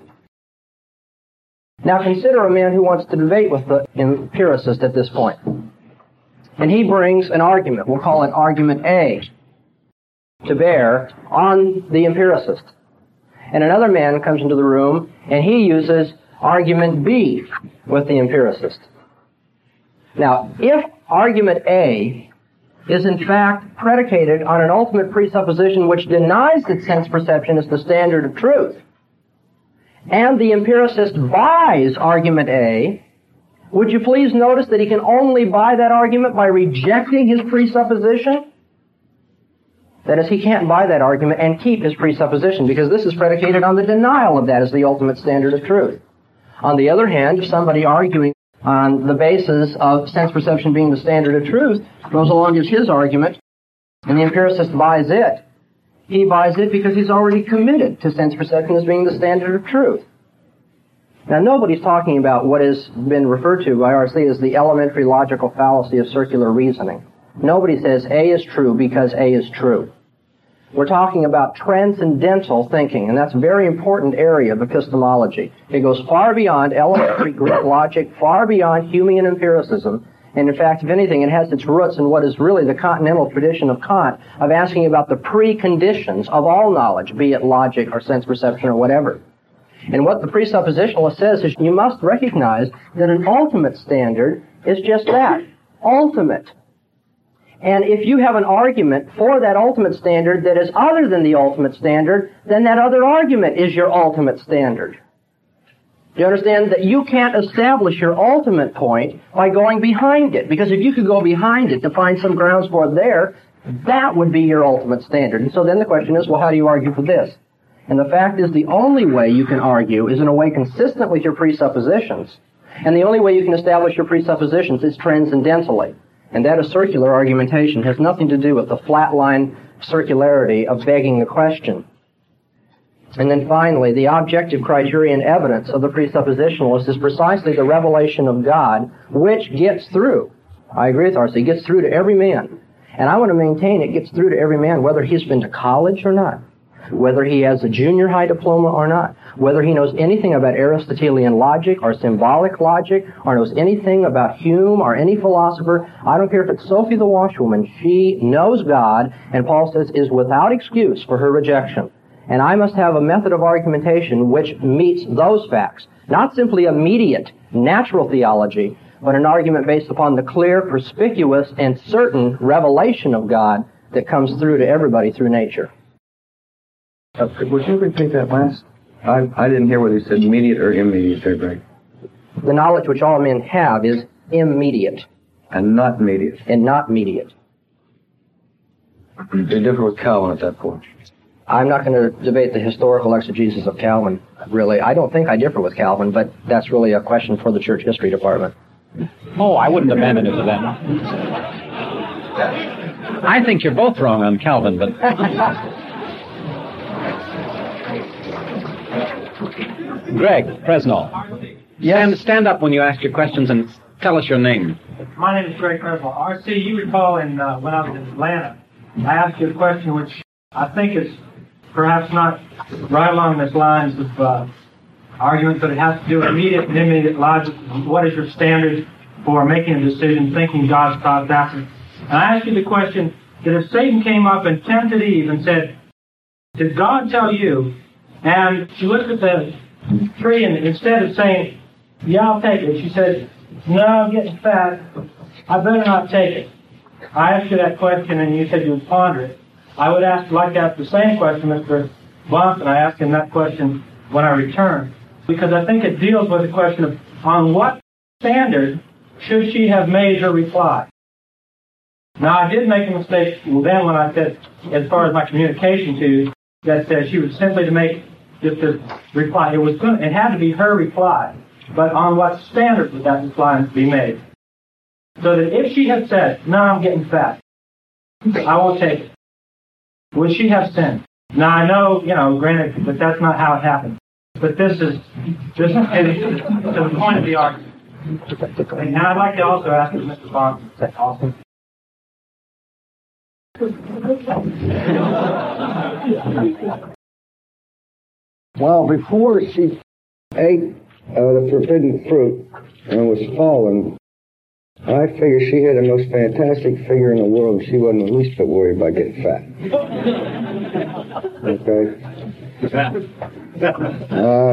D: Now consider a man who wants to debate with the empiricist at this point. And he brings an argument, we'll call it argument A, to bear on the empiricist. And another man comes into the room and he uses argument B with the empiricist. Now, if argument A is in fact predicated on an ultimate presupposition which denies that sense perception is the standard of truth, and the empiricist buys argument A, would you please notice that he can only buy that argument by rejecting his presupposition? That is, he can't buy that argument and keep his presupposition, because this is predicated on the denial of that as the ultimate standard of truth. On the other hand, if somebody arguing on the basis of sense perception being the standard of truth goes along as his argument, and the empiricist buys it, he buys it because he's already committed to sense perception as being the standard of truth. Now, nobody's talking about what has been referred to by R C as the elementary logical fallacy of circular reasoning. Nobody says A is true because A is true. We're talking about transcendental thinking, and that's a very important area of epistemology. It goes far beyond elementary Greek logic, far beyond Humean empiricism, and in fact, if anything, it has its roots in what is really the continental tradition of Kant, of asking about the preconditions of all knowledge, be it logic or sense perception or whatever. And what the presuppositionalist says is you must recognize that an ultimate standard is just that, ultimate. And if you have an argument for that ultimate standard that is other than the ultimate standard, then that other argument is your ultimate standard. Do you understand that you can't establish your ultimate point by going behind it? Because if you could go behind it to find some grounds for it there, that would be your ultimate standard. And so then the question is, well, how do you argue for this? And the fact is, the only way you can argue is in a way consistent with your presuppositions. And the only way you can establish your presuppositions is transcendentally. And that is circular argumentation. It has nothing to do with the flatline circularity of begging a question. And then finally, the objective criterion evidence of the presuppositionalist is precisely the revelation of God, which gets through. I agree with R C, gets through to every man. And I want to maintain it gets through to every man, whether he's been to college or not, whether he has a junior high diploma or not, whether he knows anything about Aristotelian logic or symbolic logic, or knows anything about Hume or any philosopher. I don't care if it's Sophie the washwoman. She knows God, and Paul says is without excuse for her rejection. And I must have a method of argumentation which meets those facts. Not simply immediate, natural theology, but an argument based upon the clear, perspicuous, and certain revelation of God that comes through to everybody through nature.
C: Uh, would you repeat that last? I, I didn't hear whether you said immediate or immediate, there, Greg.
D: The knowledge which all men have is immediate.
C: And not immediate.
D: And not mediate.
C: They differ with Calvin at that point.
D: I'm not going to debate the historical exegesis of Calvin, really. I don't think I differ with Calvin, but that's really a question for the church history department.
B: Oh, I wouldn't abandon it to them. I think you're both wrong on Calvin, but... Greg Presnell. Yes. Stand up when you ask your questions and tell us your name.
E: My name is Greg Presnell. R C, you recall in, uh, when I was in Atlanta, I asked you a question which I think is perhaps not right along this lines of uh, argument, but it has to do with immediate and immediate logic. What is your standard for making a decision, thinking God's caused action? And I asked you the question that if Satan came up and tempted Eve and said, did God tell you? And she looked at the tree, and instead of saying, yeah, I'll take it, she said, no, I'm getting fat. I better not take it. I asked you that question, and you said you would ponder it. I would ask, like to ask the same question, Mister Bonson. I asked him that question when I returned, because I think it deals with the question of on what standard should she have made her reply. Now, I did make a mistake then when I said, as far as my communication to you, that uh, she was simply to make just a reply. It was going, it had to be her reply, but on what standard would that reply be made? So that if she had said, no, I'm getting fat, I won't take it, would she have sinned? Now, I know, you know, granted, that that's not how it happened. But this is, this is to the point of the argument. And I'd like to also ask if Mister Bonson. Is that awesome?
C: Well, before she ate uh, the forbidden fruit and was fallen, I figure she had the most fantastic figure in the world, and she wasn't the least bit worried about getting fat. Okay? Uh,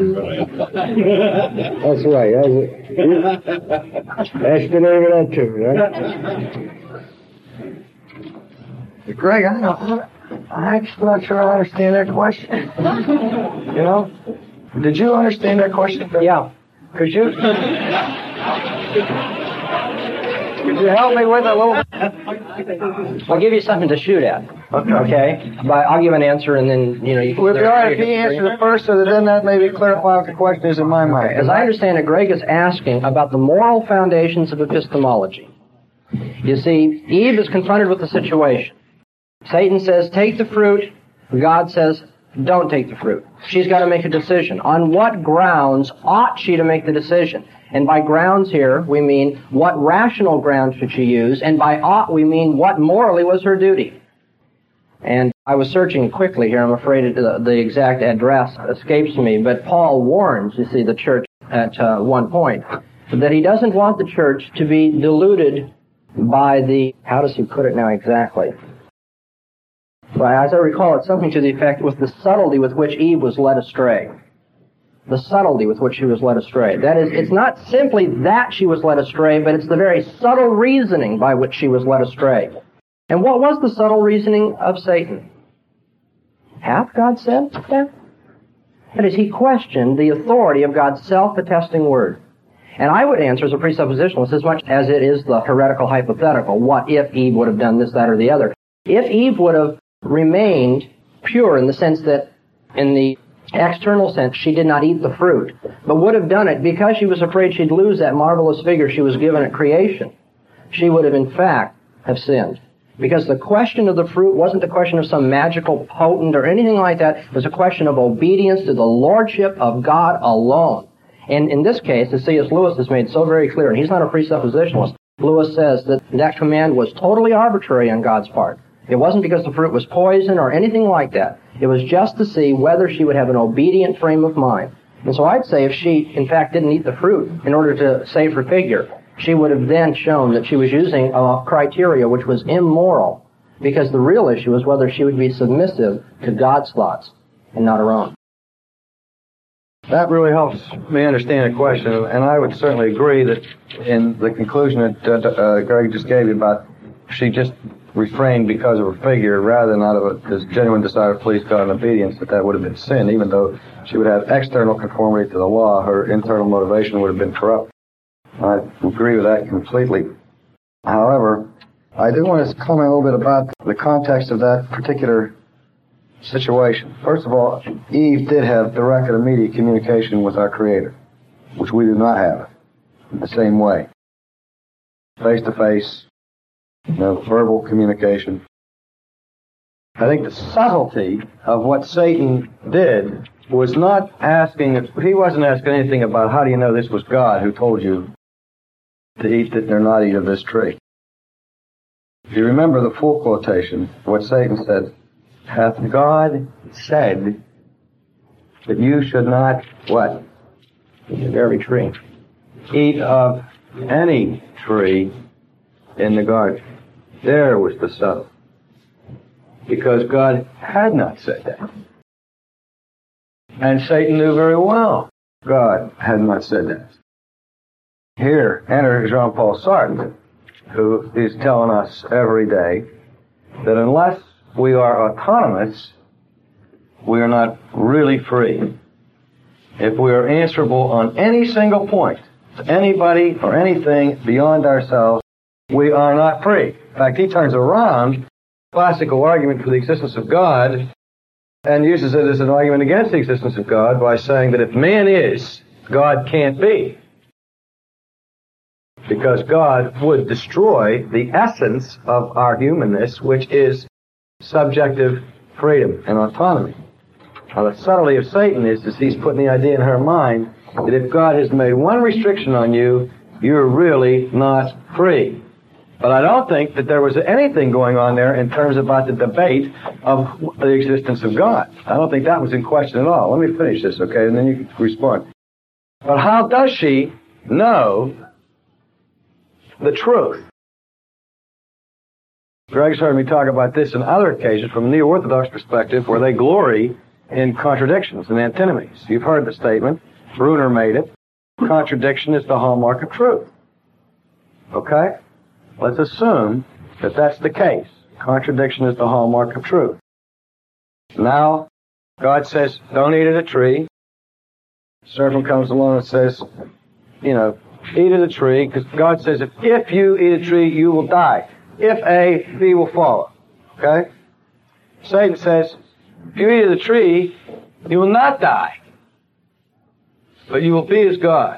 C: that's right. That's, it. That's the name of that too, right? Greg, I don't, I'm not sure I understand that question. You know? Did you understand that question?
D: Yeah.
C: Could you? Could you help me with it a little bit?
D: I'll give you something to shoot at.
C: Okay.
D: Okay? But I'll give an answer and then, you know, you can...
C: Would it be all right if he answered it first, so that then that maybe clarify what the question is in my mind?
D: As I understand it, Greg is asking about the moral foundations of epistemology. You see, Eve is confronted with the situation. Satan says, take the fruit. God says, don't take the fruit. She's got to make a decision. On what grounds ought she to make the decision? And by grounds here, we mean what rational grounds should she use, and by ought we mean what morally was her duty. And I was searching quickly here. I'm afraid it, uh, the exact address escapes me, but Paul warns, you see, the church at uh, one point, that he doesn't want the church to be deluded by the, how does he put it now exactly? Well, as I recall, it's something to the effect with the subtlety with which Eve was led astray. The subtlety with which she was led astray. That is, it's not simply that she was led astray, but it's the very subtle reasoning by which she was led astray. And what was the subtle reasoning of Satan? Hath God said that? That is, he questioned the authority of God's self-attesting word. And I would answer as a presuppositionalist as much as it is the heretical hypothetical. What if Eve would have done this, that, or the other? If Eve would have remained pure in the sense that, in the external sense, she did not eat the fruit, but would have done it because she was afraid she'd lose that marvelous figure she was given at creation, she would have in fact have sinned. Because the question of the fruit wasn't a question of some magical potent or anything like that. It was a question of obedience to the lordship of God alone. And in this case, as C S Lewis has made so very clear, and he's not a presuppositionalist, Lewis says that that command was totally arbitrary on God's part. It wasn't because the fruit was poison or anything like that. It was just to see whether she would have an obedient frame of mind. And so I'd say if she, in fact, didn't eat the fruit in order to save her figure, she would have then shown that she was using a criteria which was immoral, because the real issue was whether she would be submissive to God's thoughts and not her own.
C: That really helps me understand the question, and I would certainly agree that in the conclusion that uh, uh, Greg just gave you about she just refrained because of her figure rather than out of a genuine desire to please God and obedience, that that would have been sin. Even though she would have external conformity to the law, her internal motivation would have been corrupt. I agree with that completely. However, I do want to comment a little bit about the context of that particular situation. First of all, Eve did have direct and immediate communication with our Creator, which we do not have in the same way. Face-to-face, you know, verbal communication. I think the subtlety of what Satan did was not asking, he wasn't asking anything about how do you know this was God who told you to eat it or not eat of this tree. If you remember the full quotation, what Satan said, hath God said that you should not, what?
D: Eat of every tree.
C: Eat of any tree in the garden. There was the subtle. Because God had not said that. And Satan knew very well God had not said that. Here, enter Jean-Paul Sartre, who is telling us every day that unless we are autonomous, we are not really free. If we are answerable on any single point to anybody or anything beyond ourselves, we are not free. In fact, he turns around classical argument for the existence of God and uses it as an argument against the existence of God by saying that if man is, God can't be. Because God would destroy the essence of our humanness, which is subjective freedom and autonomy. Now, the subtlety of Satan is that he's putting the idea in her mind that if God has made one restriction on you, you're really not free. But I don't think that there was anything going on there in terms about the debate of the existence of God. I don't think that was in question at all. Let me finish this, okay, and then you can respond. But how does she know the truth? Greg's heard me talk about this on other occasions from a neo-Orthodox perspective where they glory in contradictions and antinomies. You've heard the statement. Bruner made it. Contradiction is the hallmark of truth. Okay? Let's assume that that's the case. Contradiction is the hallmark of truth. Now, God says, don't eat of the tree. Serpent comes along and says, you know, eat of the tree, because God says, if, if you eat a tree, you will die. If A, B will follow. Okay? Satan says, if you eat of the tree, you will not die, but you will be as God.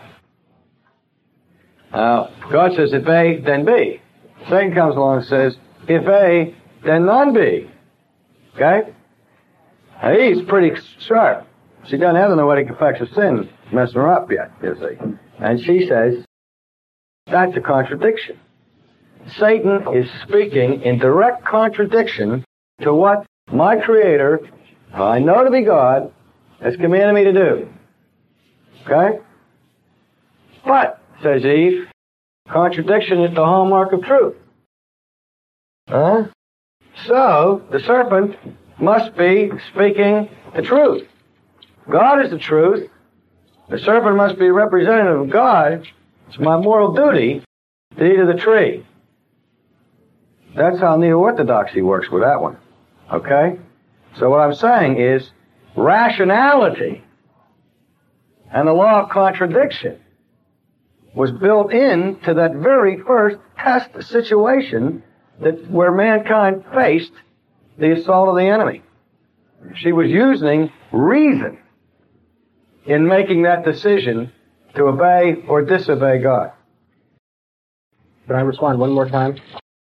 C: Now, God says, if A, then B. Satan comes along and says, if A, then none B. Okay? Now, Eve's pretty sharp. She doesn't have the noetic effects of sin messing her up yet, you see. And she says, that's a contradiction. Satan is speaking in direct contradiction to what my Creator, who I know to be God, has commanded me to do. Okay? But, says Eve, contradiction is the hallmark of truth. Huh? So, the serpent must be speaking the truth. God is the truth. The serpent must be representative of God. It's my moral duty to eat of the tree. That's how neo-orthodoxy works with that one. Okay? So what I'm saying is rationality and the law of contradiction was built into that very first test situation that where mankind faced the assault of the enemy. She was using reason in making that decision to obey or disobey God.
D: Can I respond one more time?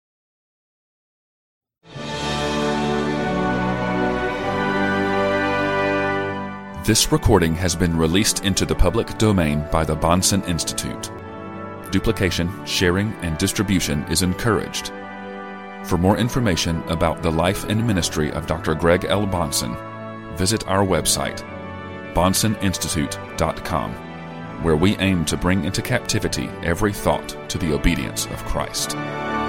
A: This recording has been released into the public domain by the Bahnsen Institute. Duplication, sharing, and distribution is encouraged. For more information about the life and ministry of Doctor Greg L. Bahnsen, visit our website, bahnsen institute dot com, where we aim to bring into captivity every thought to the obedience of Christ.